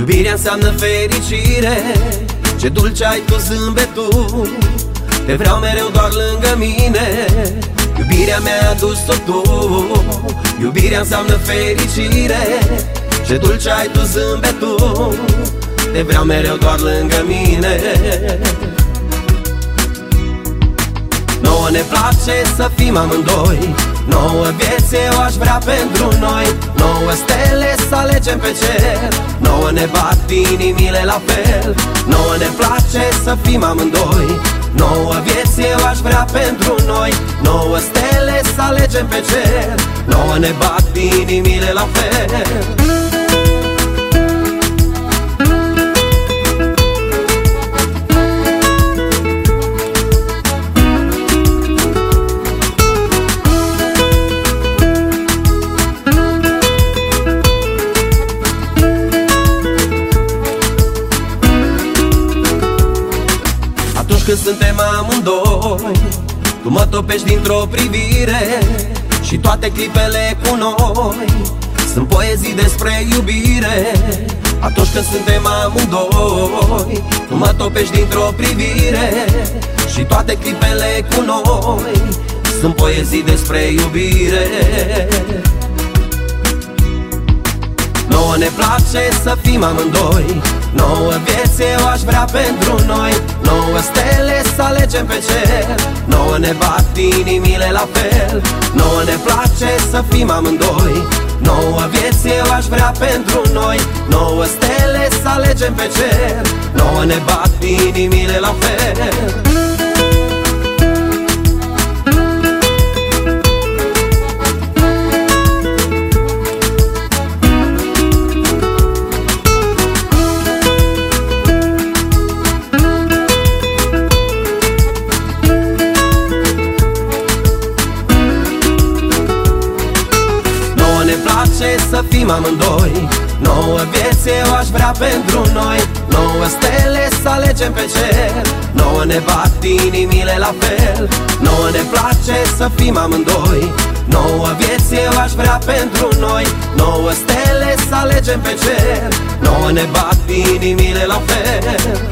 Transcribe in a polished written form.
Iubirea înseamnă fericire, ce dulce ai tu zâmbetul. Te vreau mereu doar lângă mine, iubirea mi-a adus-o tu. Iubirea înseamnă fericire, ce dulce ai tu zâmbetul. Te vreau mereu doar lângă mine. Nouă ne place să fim amândoi, nouă vieți eu aș vrea pentru noi. Nouă stele să alegem pe cer, nouă ne bat inimile la fel. Nouă ne place să fim amândoi, nouă vieți eu aș vrea pentru noi. Nouă stele să alegem pe cer, nouă ne bat inimile la fel. Când suntem amândoi, tu mă topești dintr-o privire și toate clipele cu noi sunt poezii despre iubire. Atunci când suntem amândoi, tu mă topești dintr-o privire și toate clipele cu noi sunt poezii despre iubire. Nouă ne place să fim amândoi, nouă vieți eu aș vrea pentru noi. Nouă stele să alegem pe cer, nouă ne bat inimile la fel. Nouă ne place să fim amândoi, nouă vieți eu aș vrea pentru noi. Nouă stele să alegem pe cer, nouă ne bat inimile la fel. Să fim amândoi, nouă vieți eu aș vrea pentru noi. Nouă stele să alegem pe cer, nouă ne bat inimile la fel. Nouă ne place să fim amândoi, nouă vieți eu aș vrea pentru noi. Nouă stele să alegem pe cer, nouă ne bat inimile la fel.